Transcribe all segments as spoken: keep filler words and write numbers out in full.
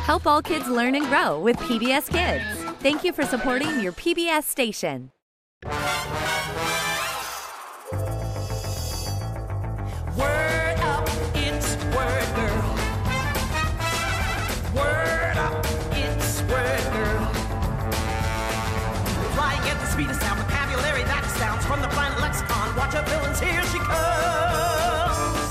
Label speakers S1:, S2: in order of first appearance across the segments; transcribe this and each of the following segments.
S1: Help all kids learn and grow with P B S Kids. Thank you for supporting your P B S station.
S2: Word up, it's Word Girl. Word up, it's Word Girl. Flying at the speed of sound, vocabulary that astounds from the planet lexicon. Watch her villains, here she comes.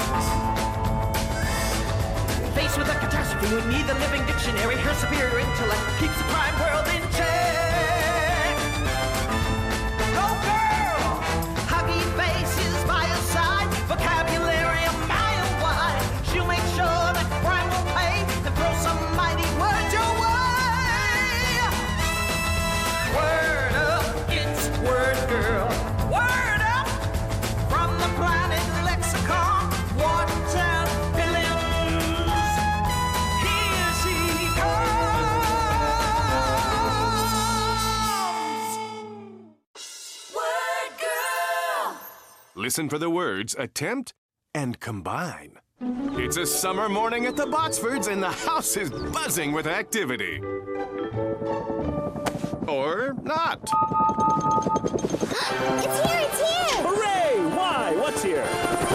S2: Faced with a catastrophe, we need the living dictionary. Her superior intellect keeps the crime world in check. Go girl! Huggy faces by her side, vocabulary a mile wide. She'll make sure that crime will pay and throw some mighty words your way. Word up, it's Word Girl. Word up from the planet lexicon. Watertown villains. Here she comes. Word Girl.
S3: Listen for the words attempt and combine. It's a summer morning at the Botsfords and the house is buzzing with activity. Or not.
S4: It's here, it's here!
S5: Hooray! Why? What's here?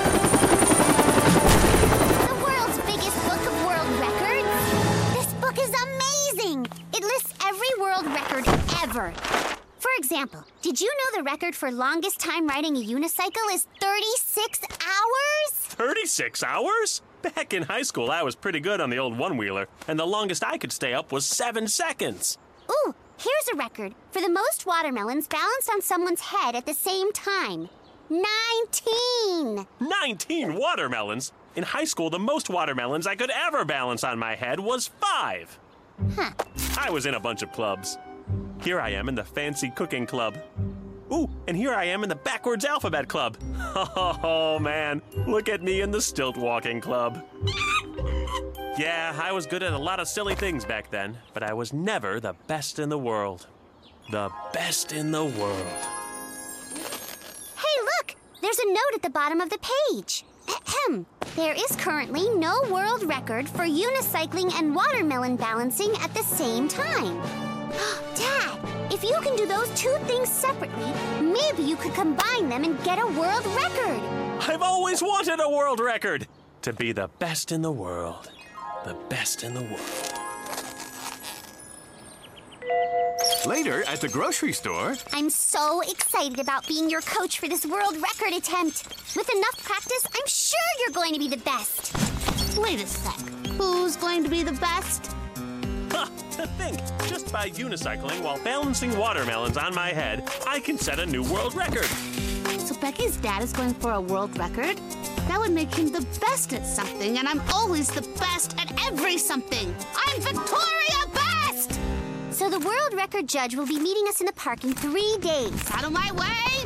S4: The world's biggest book of world records. This book is amazing. It lists every world record ever. For example, did you know the record for longest time riding a unicycle is thirty-six hours?
S5: thirty-six hours? Back in high school, I was pretty good on the old one-wheeler, and the longest I could stay up was seven seconds.
S4: Ooh, here's a record for the most watermelons balanced on someone's head at the same time. nineteen!
S5: nineteen watermelons? In high school, the most watermelons I could ever balance on my head was five.
S4: Huh.
S5: I was in a bunch of clubs. Here I am in the fancy cooking club. Ooh, and here I am in the backwards alphabet club. Oh, man, look at me in the stilt walking club. Yeah, I was good at a lot of silly things back then, but I was never the best in the world. The best in the world.
S4: Hey, look! There's a note at the bottom of the page. Ahem. There is currently no world record for unicycling and watermelon balancing at the same time. Dad, if you can do those two things separately, maybe you could combine them and get a world record.
S5: I've always wanted a world record! To be the best in the world. The best in the world.
S3: Later at the grocery store.
S4: I'm so excited about being your coach for this world record attempt. With enough practice, I'm sure you're going to be the best.
S6: Wait a sec. Who's going to be the best?
S5: Huh, to think, just by unicycling while balancing watermelons on my head, I can set a new world record.
S6: So Becky's dad is going for a world record? That would make him the best at something, and I'm always the best at every something. I'm Victoria Best!
S4: So the world record judge will be meeting us in the park in three days.
S6: Out of my way!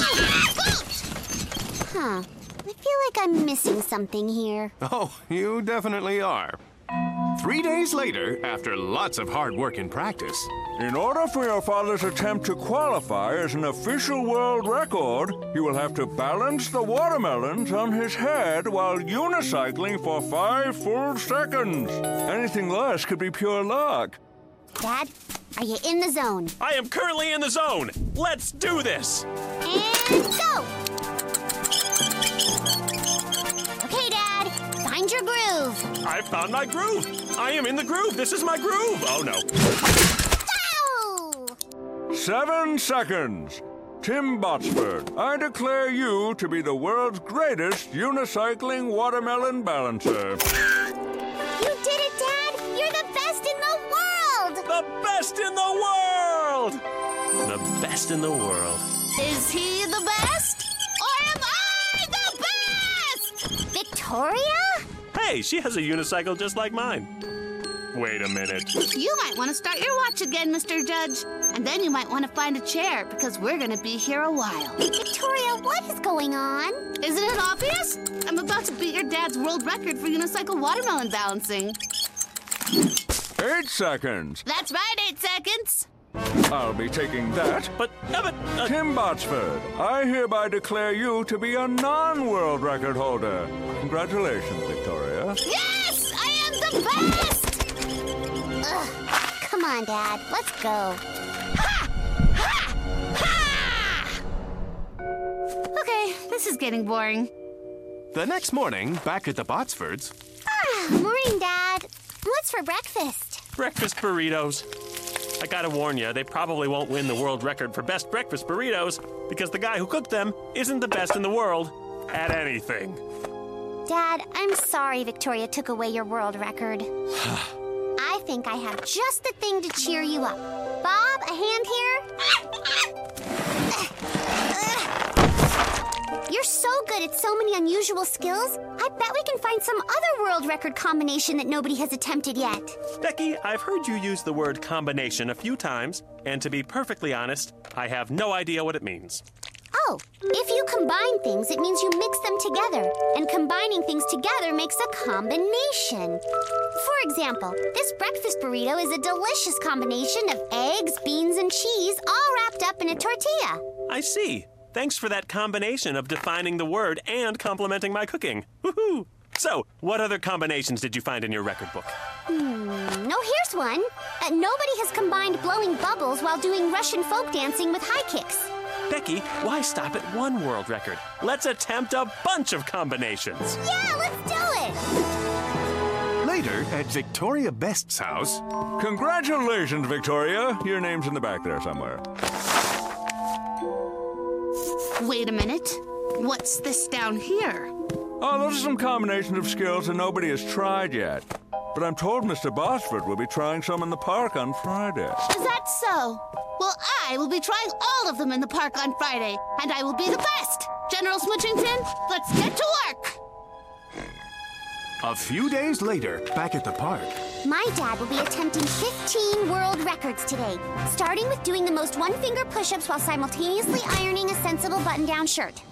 S4: Huh. I feel like I'm missing something here.
S3: Oh, you definitely are. Three days later, after lots of hard work and practice.
S7: In order for your father's attempt to qualify as an official world record, he will have to balance the watermelons on his head while unicycling for five full seconds. Anything less could be pure luck.
S4: Dad, are you in the zone?
S5: I am currently in the zone. Let's do this.
S4: And go! Okay, Dad, find your groove.
S5: I found my groove. I am in the groove. This is my groove. Oh, no.
S4: Go!
S7: Seven seconds. Tim Botsford, I declare you to be the world's greatest unicycling watermelon balancer.
S4: You did it, Dad! You're the best in the world!
S5: The best in the world! The best in the world.
S6: Is he the best? Or am I the best?
S4: Victoria?
S5: Hey, she has a unicycle just like mine. Wait a minute.
S6: You might want to start your watch again, Mister Judge. And then you might want to find a chair, because we're going to be here a while.
S4: Victoria, what is going on?
S6: Isn't it obvious? I'm about to beat your dad's world record for unicycle watermelon balancing.
S7: Eight seconds.
S6: That's right, eight seconds.
S7: I'll be taking that.
S5: But, uh, but uh,
S7: Tim Botsford, I hereby declare you to be a non-world record holder. Congratulations, Victoria.
S6: Yes! I am the best!
S4: on, Dad. Let's go.
S6: Okay, this is getting boring.
S3: The next morning, back at the Botsfords,
S4: Ah, morning, Dad. What's for breakfast?
S5: Breakfast burritos. I gotta warn you, they probably won't win the world record for best breakfast burritos because the guy who cooked them isn't the best in the world at anything.
S4: Dad, I'm sorry Victoria took away your world record. I think I have just the thing to cheer you up. Bob, a hand here? You're so good at so many unusual skills, I bet we can find some other world record combination that nobody has attempted yet.
S5: Becky, I've heard you use the word combination a few times, and to be perfectly honest, I have no idea what it means.
S4: Oh, if you combine things, it means you mix them together, and combining things together makes a combination. For example, this breakfast burrito is a delicious combination of eggs, beans, and cheese all wrapped up in a tortilla.
S5: I see. Thanks for that combination of defining the word and complimenting my cooking. Woohoo! So, what other combinations did you find in your record book?
S4: Hmm, no, here's one. Uh, nobody has combined blowing bubbles while doing Russian folk dancing with high kicks.
S5: Becky, why stop at one world record? Let's attempt a bunch of combinations.
S4: Yeah, let's do it!
S3: later at Victoria Best's house.
S7: Congratulations, Victoria. Your name's in the back there somewhere.
S6: Wait a minute. What's this down here?
S7: Oh, those are some combinations of skills that nobody has tried yet. But I'm told Mister Botsford will be trying some in the park on Friday.
S6: Is that so? Well, I will be trying all of them in the park on Friday, and I will be the best. General Smoochington, let's get to work.
S3: A few days later, back at the park.
S4: My dad will be attempting fifteen world records today, starting with doing the most one-finger push-ups while simultaneously ironing a sensible button-down shirt.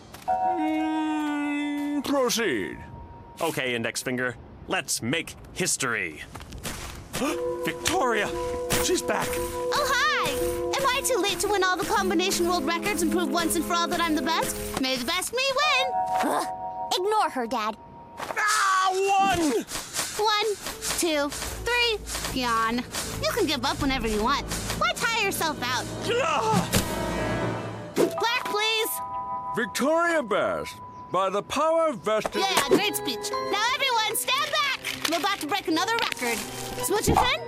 S7: Mm, proceed.
S5: Okay, Index Finger, let's make history. Victoria! She's back!
S6: Oh, hi! Am I too late to win all the combination world records and prove once and for all that I'm the best? May the best me win!
S4: Ugh. Ignore her, Dad.
S5: Ah, one!
S6: One, two, three, yawn. You can give up whenever you want. Why tire yourself out?
S5: Ah!
S6: Black, please!
S7: Victoria Best, by the power vested...
S6: Yeah, great speech. Now everyone, stand back! I'm about to break another record. Smoochington?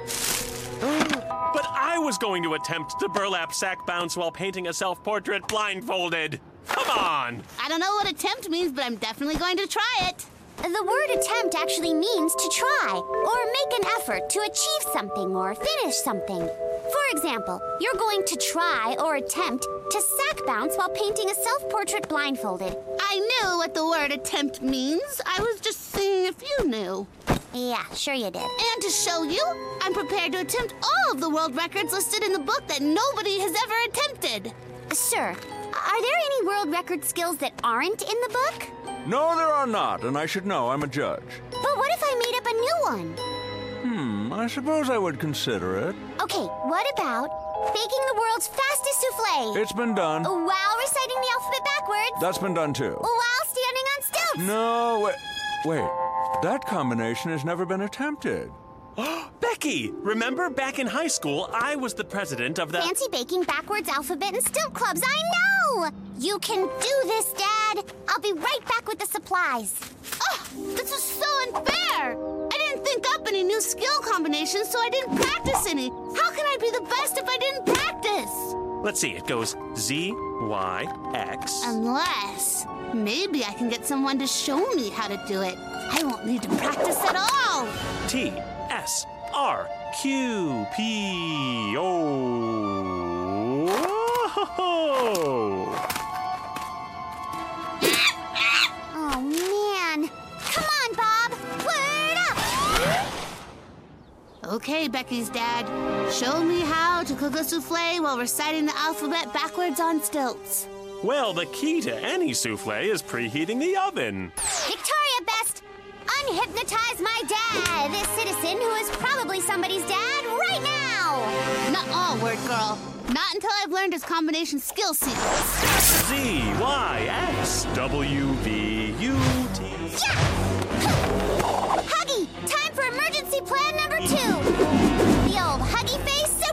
S5: But I was going to attempt to burlap sack bounce while painting a self-portrait blindfolded. Come on!
S6: I don't know what attempt means, but I'm definitely going to try it.
S4: The word attempt actually means to try, or make an effort to achieve something or finish something. For example, you're going to try or attempt to sack bounce while painting a self-portrait blindfolded.
S6: I knew what the word attempt means. I was just seeing if you knew.
S4: Yeah, sure you did.
S6: And to show you, I'm prepared to attempt all of the world records listed in the book that nobody has ever attempted.
S4: Sir, are there any world record skills that aren't in the book?
S7: No, there are not, and I should know. I'm a judge.
S4: But what if I made up a new one?
S7: Hmm, I suppose I would consider it.
S4: Okay, what about baking the world's fastest souffle?
S7: It's been done.
S4: While reciting the alphabet backwards?
S7: That's been done too.
S4: While standing on stilts?
S7: No, wait. Wait. That combination has never been attempted.
S5: Becky, remember back in high school, I was the president of the...
S4: Fancy baking backwards alphabet and stilt clubs, I know! You can do this, Dad. I'll be right back with the supplies.
S6: Oh, this is so unfair! I didn't think up any new skill combinations, so I didn't practice any. How can I be the best if I didn't practice?
S5: Let's see, it goes Z, Y, X...
S6: Unless, maybe I can get someone to show me how to do it. I won't need to practice at all.
S5: T, S, R, Q, P, O...
S4: Oh, man. Come on, Bob. Word up!
S6: Okay, Becky's dad. Show me how to cook a souffle while reciting the alphabet backwards on stilts.
S5: Well, the key to any souffle is preheating the oven.
S4: Victoria Best, unhypnotize my dad, this citizen who is probably somebody's dad right now.
S6: Not all, word girl. Not until I've learned his combination skill sequence.
S5: Z, Y, X, W, V, U, T...
S4: Yeah! Huggy, time for emergency plan number two. The old Huggy Face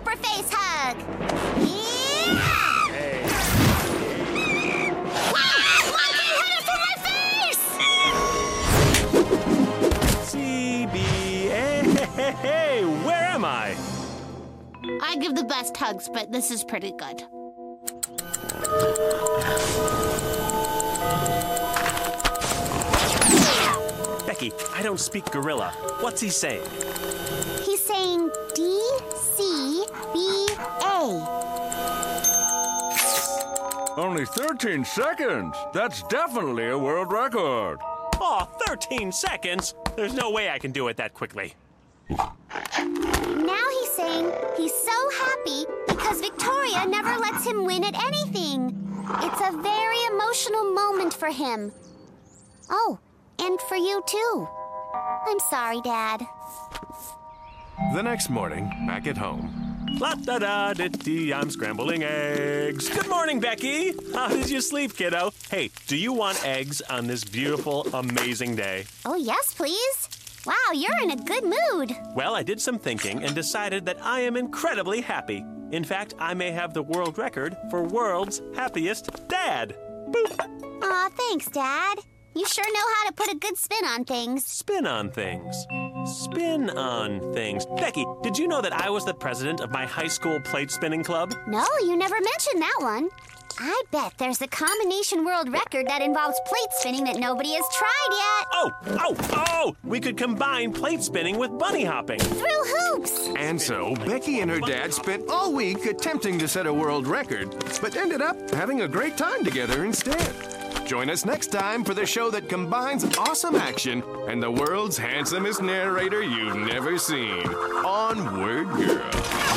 S5: hey, hey, where am I?
S6: I give the best hugs, but this is pretty good.
S5: Becky, I don't speak gorilla. What's he saying?
S4: He's saying D C B A.
S7: Only thirteen seconds. That's definitely a world record.
S5: Oh, thirteen seconds? There's no way I can do it that quickly.
S4: Now he's saying he's so happy because Victoria never lets him win at anything. It's a very emotional moment for him. Oh, and for you too. I'm sorry, Dad.
S3: The next morning, back at home.
S5: La da da da dee, I'm scrambling eggs. Good morning, Becky. How did you sleep, kiddo? Hey, do you want eggs on this beautiful, amazing day?
S4: Oh, yes, please. Wow, you're in a good mood.
S5: Well, I did some thinking and decided that I am incredibly happy. In fact, I may have the world record for world's happiest dad. Boop.
S4: Aw, thanks, Dad. You sure know how to put a good spin on things.
S5: Spin on things. Spin on things. Becky, did you know that I was the president of my high school plate spinning club?
S4: No, you never mentioned that one. I bet there's a combination world record that involves plate spinning that nobody has tried yet.
S5: Oh, oh, oh! We could combine plate spinning with bunny hopping.
S4: Through hoops.
S3: And so, Becky and her dad spent all week attempting to set a world record, but ended up having a great time together instead. Join us next time for the show that combines awesome action and the world's handsomest narrator you've never seen on Word Girl.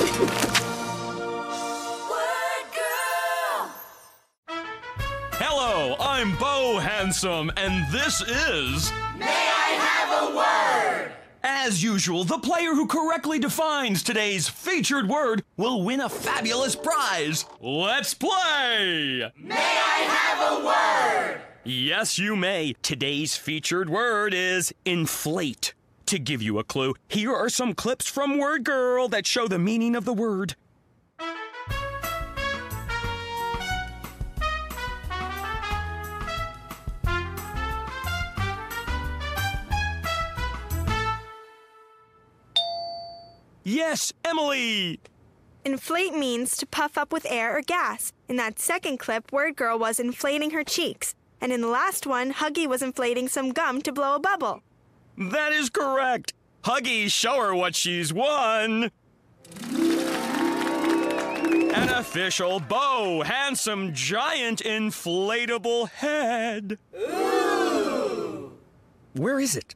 S8: Hello, I'm Bo Handsome, and this is...
S2: May I have a word?
S8: As usual, the player who correctly defines today's featured word will win a fabulous prize. Let's play!
S2: May I have a word?
S8: Yes, you may. Today's featured word is inflate. To give you a clue, here are some clips from Word Girl that show the meaning of the word. Yes, Emily!
S9: Inflate means to puff up with air or gas. In that second clip, Word Girl was inflating her cheeks. And in the last one, Huggy was inflating some gum to blow a bubble.
S8: That is correct. Huggy, show her what she's won. An official Bo Handsome giant inflatable head.
S2: Ooh!
S8: Where is it?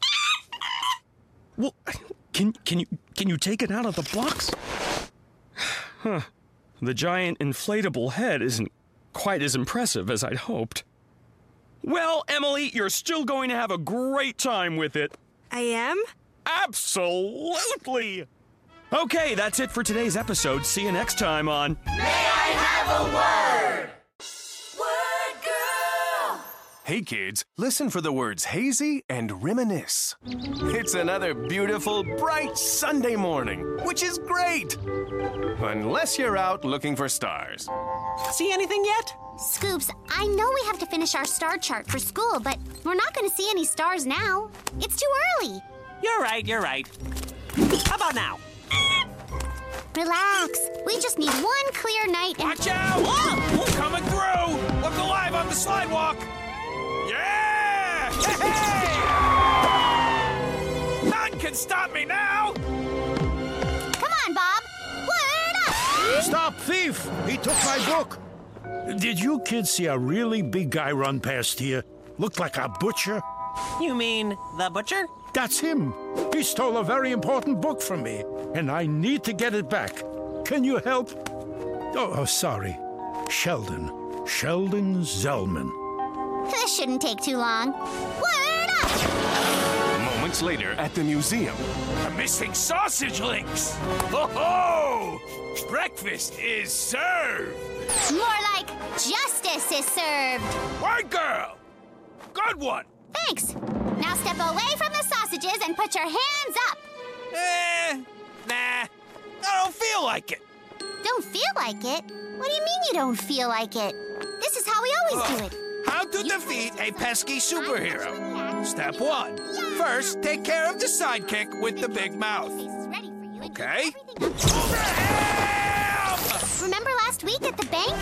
S8: Well, can can you can you take it out of the box? Huh. The giant inflatable head isn't quite as impressive as I'd hoped. Well, Emily, you're still going to have a great time with it.
S9: I am?
S8: Absolutely! Okay, that's it for today's episode. See you next time on...
S2: May I have a word? Word Girl!
S3: Hey kids, listen for the words hazy and reminisce. It's another beautiful, bright Sunday morning, which is great. Unless you're out looking for stars.
S5: See anything yet?
S4: Scoops, I know we have to finish our star chart for school, but we're not going to see any stars now. It's too early.
S5: You're right, you're right. How about now?
S4: Relax. We just need one clear night and...
S8: Watch out! Oh! Coming through! Look alive on the slidewalk! Yeah! Hey! None can stop me now!
S4: Come on, Bob. Word up!
S10: Stop, thief! He took my book. Did you kids see a really big guy run past here? Looked like a butcher.
S5: You mean the butcher?
S10: That's him. He stole a very important book from me, and I need to get it back. Can you help? Oh, oh sorry. Sheldon. Sheldon Zellman.
S4: This shouldn't take too long. Word up!
S3: Moments later at the museum.
S8: The missing sausage links! Ho ho! Breakfast is served!
S4: More like justice is served.
S8: Word Girl! Good one!
S4: Thanks. Now step away from the sausages and put your hands up.
S8: Eh, nah. I don't feel like it.
S4: Don't feel like it? What do you mean you don't feel like it? This is how we always do it.
S8: How to defeat a pesky superhero. Step one.
S11: First, take care of the sidekick with the big mouth. Okay?
S4: Remember last week at the bank?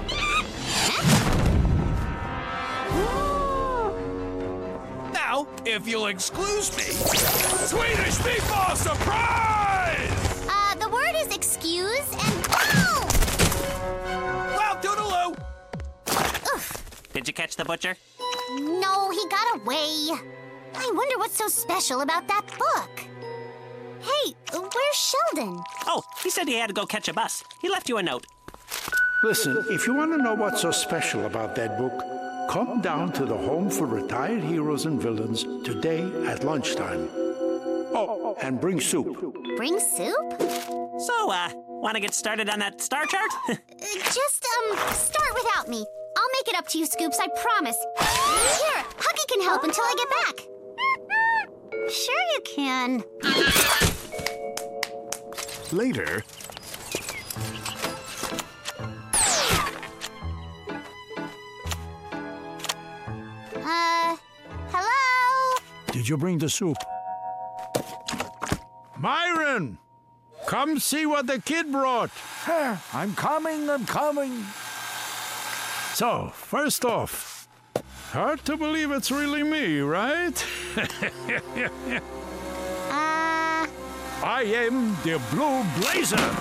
S11: Now, if you'll excuse me, Swedish meatball surprise!
S4: Uh, the word is excuse and... Oh!
S11: Well, toodaloo!
S4: Oof.
S12: Did you catch the butcher?
S4: No, he got away. I wonder what's so special about that book. Hey, where's Sheldon?
S12: Oh, he said he had to go catch a bus. He left you a note.
S10: Listen, if you want to know what's so special about that book, come down to the Home for Retired Heroes and Villains today at lunchtime. Oh, and bring soup.
S4: Bring soup?
S12: So, uh, want to get started on that star chart?
S4: uh, just, um, start without me. I'll make it up to you, Scoops, I promise. Here, Huggy can help until I get back. Sure you can.
S3: Later.
S4: Uh, hello?
S10: Did you bring the soup? Myron! Come see what the kid brought.
S11: I'm coming, I'm coming.
S10: So, first off, hard to believe it's really me, right?
S4: uh...
S10: I am the Blue Blazer.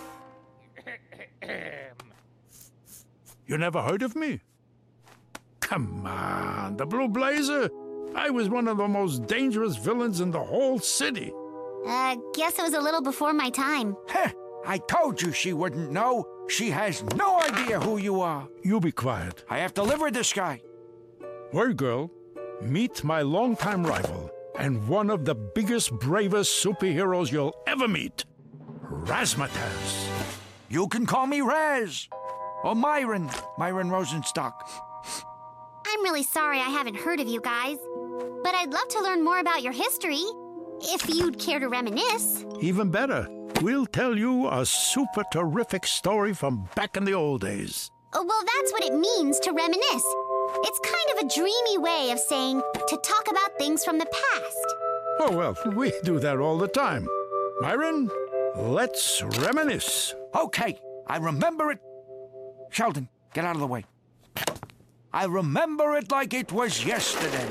S10: You never heard of me? Come on, the Blue Blazer. I was one of the most dangerous villains in the whole city.
S4: Uh, guess it was a little before my time.
S11: Heh, I told you she wouldn't know. She has no idea who you are.
S10: You be quiet.
S11: I have delivered this guy.
S10: Word girl, meet my longtime rival and one of the biggest, bravest superheroes you'll ever meet, Razzmatazz.
S11: You can call me Raz. Or Myron. Myron Rosenstock.
S4: I'm really sorry I haven't heard of you guys. But I'd love to learn more about your history, if you'd care to reminisce.
S10: Even better. We'll tell you a super terrific story from back in the old days.
S4: Oh, well, that's what it means to reminisce. It's kind of a dreamy way of saying to talk about things from the past.
S10: Oh, well, we do that all the time. Myron, let's reminisce.
S11: Okay, I remember it. Sheldon, get out of the way. I remember it like it was yesterday.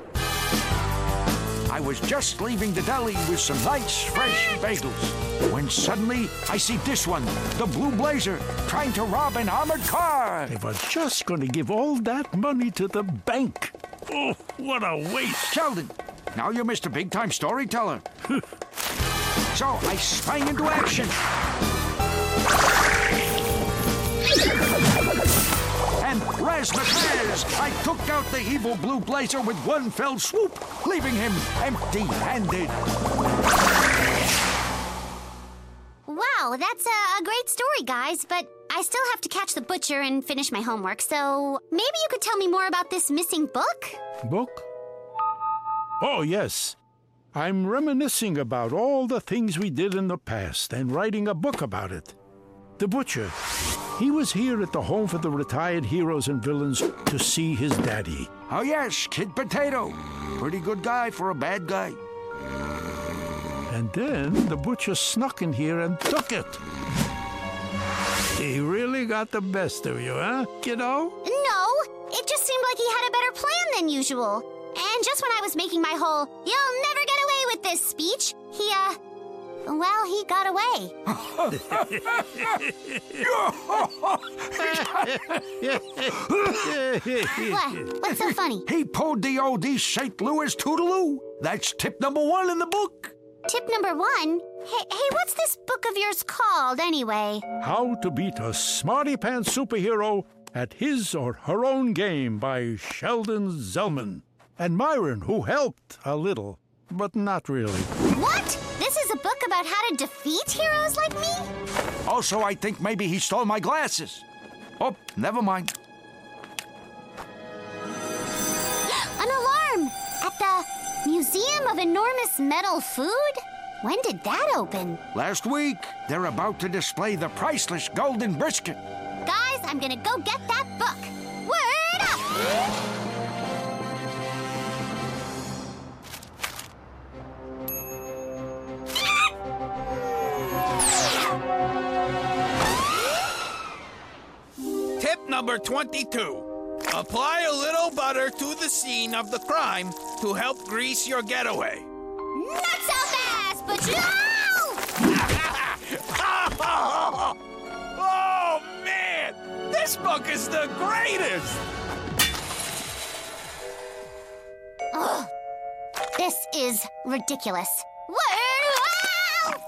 S11: I was just leaving the deli with some nice, fresh bagels, when suddenly I see this one, the Blue Blazer, trying to rob an armored car.
S10: They were just going to give all that money to the bank. Oh, what a waste.
S11: Sheldon, now you're Mister Big-Time Storyteller. So I sprang into action. And Razzmatazz, I took out the evil Blue Blazer with one fell swoop, leaving him empty-handed.
S4: Wow, that's a, a great story, guys, but I still have to catch the butcher and finish my homework, so maybe you could tell me more about this missing book?
S10: Book? Oh, yes. I'm reminiscing about all the things we did in the past and writing a book about it. The butcher, he was here at the Home for the Retired Heroes and Villains to see his daddy.
S11: Oh, yes, Kid Potato. Pretty good guy for a bad guy.
S10: And then the butcher snuck in here and took it. He really got the best of you, huh, kiddo?
S4: No, it just seemed like he had a better plan than usual. And just when I was making my whole, "You'll never get away with this" speech, he, uh, well, he got away. What? What's so funny?
S11: He pulled the old East Saint Louis Toodaloo. That's tip number one in the book.
S4: Tip number one? Hey, hey, what's this book of yours called, anyway?
S10: How to Beat a Smarty Pants Superhero at His or Her Own Game by Sheldon Zellman. And Myron, who helped a little, but not really.
S4: What? This is a book about how to defeat heroes like me?
S11: Also, I think maybe he stole my glasses. Oh, never mind.
S4: An alarm! At the Museum of Enormous Metal Food? When did that open?
S11: Last week. They're about to display the priceless golden brisket.
S4: Guys, I'm gonna go get that book. Word up!
S13: number twenty-two. Apply a little butter to the scene of the crime to help grease your getaway.
S4: Not so fast, but no!
S13: Oh, man! This book is the greatest!
S4: Ugh. This is ridiculous. Word!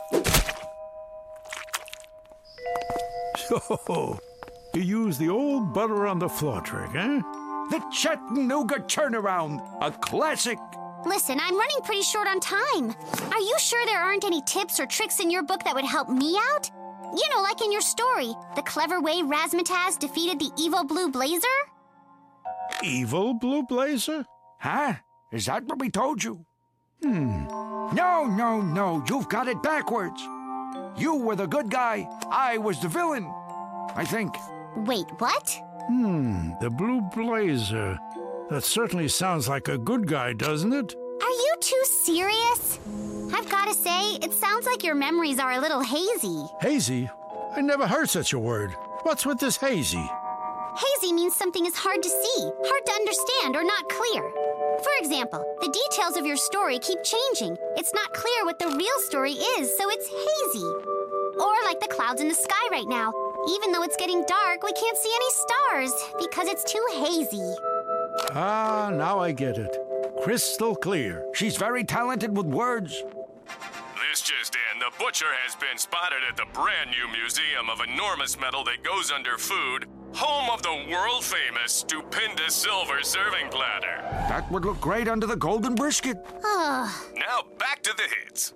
S10: So, you use the old butter on the floor trick, eh?
S11: The Chattanooga turnaround, a classic.
S4: Listen, I'm running pretty short on time. Are you sure there aren't any tips or tricks in your book that would help me out? You know, like in your story, the clever way Razzmatazz defeated the evil Blue Blazer?
S10: Evil Blue Blazer?
S11: Huh? Is that what we told you?
S10: Hmm.
S11: No, no, no. You've got it backwards. You were the good guy. I was the villain. I think.
S4: Wait, what?
S10: Hmm, the Blue Blazer. That certainly sounds like a good guy, doesn't it?
S4: Are you too serious? I've got to say, it sounds like your memories are a little hazy.
S10: Hazy? I never heard such a word. What's with this hazy?
S4: Hazy means something is hard to see, hard to understand, or not clear. For example, the details of your story keep changing. It's not clear what the real story is, so it's hazy. Or like the clouds in the sky right now. Even though it's getting dark, we can't see any stars because it's too hazy.
S10: Ah, now I get it. Crystal clear.
S11: She's very talented with words.
S3: This just in, the butcher has been spotted at the brand new museum of enormous metal that goes under food, home of the world-famous stupendous silver serving platter.
S11: That would look great under the golden brisket.
S3: Now back to the hits.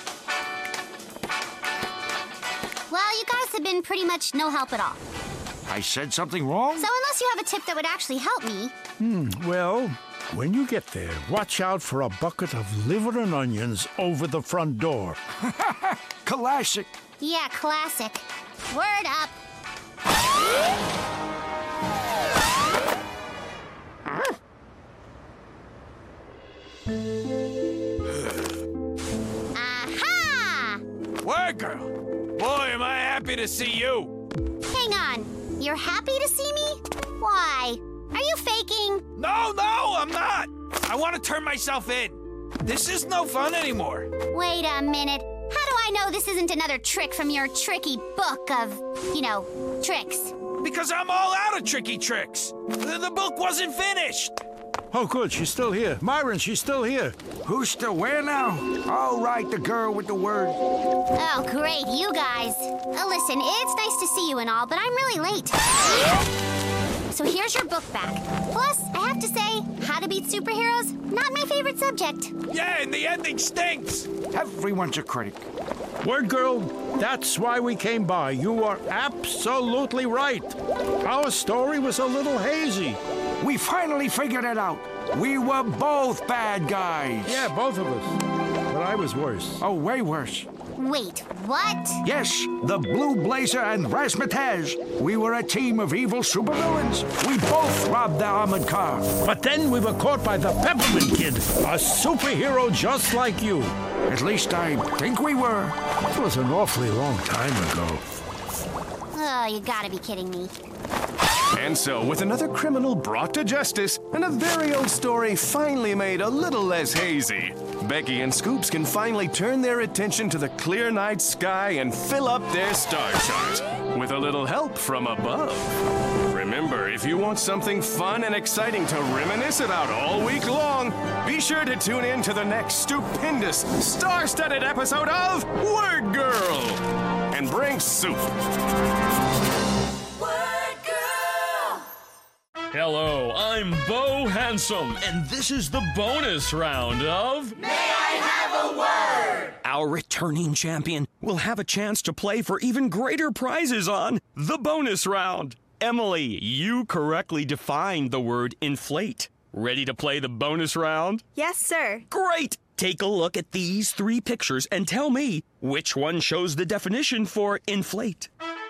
S4: Well, you guys have been pretty much no help at all.
S11: I said something wrong?
S4: So unless you have a tip that would actually help me...
S10: Hmm, well, when you get there, watch out for a bucket of liver and onions over the front door.
S11: Classic.
S4: Yeah, classic. Word up. Aha!
S13: Word girl. Boy, am I happy to see you.
S4: Hang on. You're happy to see me? Why? Are you faking?
S13: No, no, I'm not. I want to turn myself in. This is no fun anymore.
S4: Wait a minute. How do I know this isn't another trick from your tricky book of, you know, tricks?
S13: Because I'm all out of tricky tricks. The, the book wasn't finished.
S10: Oh, good. She's still here. Myron, she's still here.
S11: Who's still where now? All right, the girl with the word.
S4: Oh, great. You guys. Uh, listen, it's nice to see you and all, but I'm really late. So here's your book back. Plus, I have to say, how to beat superheroes, not my favorite subject.
S13: Yeah, and the ending stinks.
S11: Everyone's a critic.
S10: Word girl, that's why we came by. You are absolutely right. Our story was a little hazy.
S11: We finally figured it out. We were both bad guys.
S10: Yeah, both of us. But I was worse.
S11: Oh, way worse.
S4: Wait, what?
S11: Yes, the Blue Blazer and Razzmatazz. We were a team of evil supervillains. We both robbed the armored car.
S10: But then we were caught by the Peppermint Kid, a superhero just like you.
S11: At least I think we were.
S10: It was an awfully long time ago.
S4: Oh, you gotta be kidding me.
S3: And so, with another criminal brought to justice and a very old story finally made a little less hazy, Becky and Scoops can finally turn their attention to the clear night sky and fill up their star chart with a little help from above. Remember, if you want something fun and exciting to reminisce about all week long, be sure to tune in to the next stupendous, star-studded episode of Word Girl and bring soup.
S8: Hello, I'm Bo Handsome, and this is the bonus round of...
S2: May I have a word?
S8: Our returning champion will have a chance to play for even greater prizes on the bonus round. Emily, you correctly defined the word inflate. Ready to play the bonus round?
S9: Yes, sir.
S8: Great! Take a look at these three pictures and tell me which one shows the definition for inflate.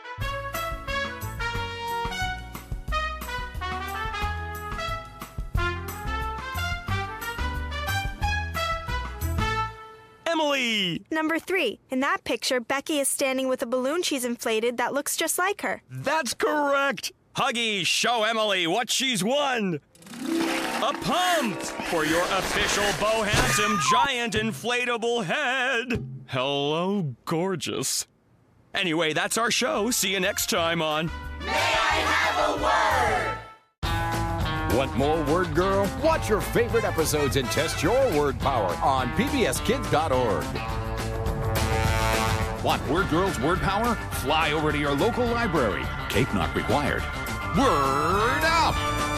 S8: Emily!
S9: Number three. In that picture, Becky is standing with a balloon she's inflated that looks just like her.
S8: That's correct! Huggy, show Emily what she's won! A pump for your official Bo Handsome giant inflatable head! Hello, gorgeous. Anyway, that's our show. See you next time on
S2: May I have a word?
S14: Want more Word Girl? Watch your favorite episodes and test your word power on P B S Kids dot org.
S15: Want Word Girl's word power? Fly over to your local library. Cape not required. Word up!